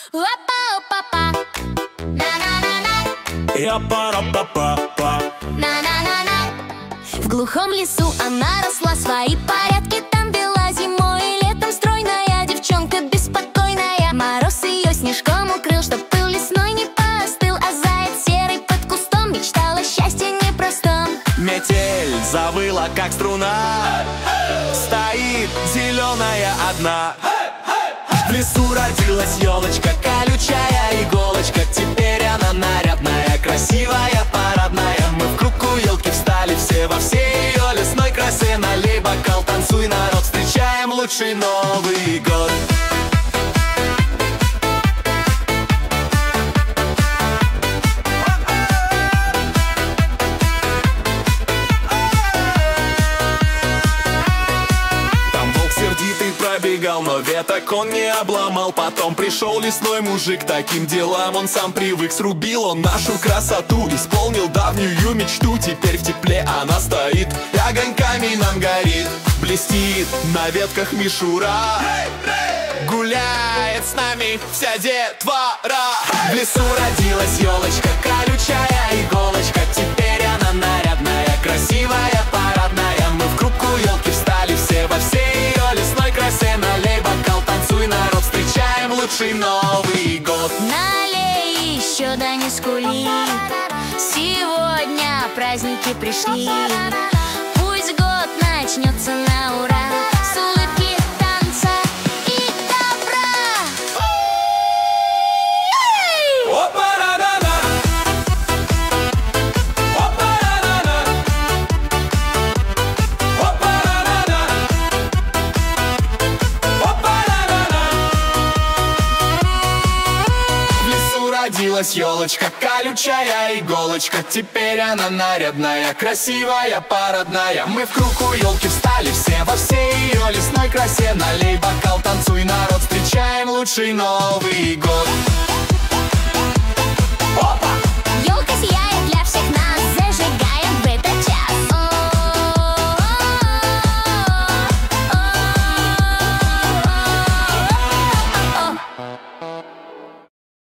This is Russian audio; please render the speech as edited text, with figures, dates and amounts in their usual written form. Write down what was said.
Опа-опа-па, на-на-на-на, Я-пара-па-па-па. на-на-на-на. В глухом лесу она росла, свои порядки там вела. Зимой и летом стройная девчонка беспокойная. Мороз ее снежком укрыл, чтоб пыл лесной не поостыл. А заяц серый под кустом мечтал о счастье непростом. Метель завыла, как струна, стоит зеленая одна. В лесу родилась елочка, колючая иголочка. Теперь она нарядная, красивая, парадная. Мы в круг у елки встали все во всей ее лесной красе. Налей бокал, танцуй, народ, встречаем лучший Новый год. Сердитый пробегал, но веток он не обломал. Потом пришел лесной мужик, к таким делам он сам привык. Срубил он нашу красоту, исполнил давнюю мечту. Теперь в тепле она стоит и огоньками нам горит. Блестит на ветках мишура, гуляет с нами вся детвора. В лесу родилась елочка, колючая иголочка. Теперь она нарядная, красивая, парадная. Мы в круг у елки встали все во всей ее лесной красе. Налей бокал, танцуй, народ, встречаем лучший Новый год. Налей еще, да не скули, сегодня праздники пришли. Пусть год начнется на ура, с улыбки, танца и добра. Опа-ра-ра-ра. Опа-ра-ра-ра. Опа-ра-ра-ра. Опа-ра-ра-ра. В лесу родилась елочка, колючая иголочка. Теперь она нарядная, красивая, парадная. Мы в круг у елки встали все во всей ее лесной красе. Налей бокал, танцуй, народ, встречаем лучший Новый год.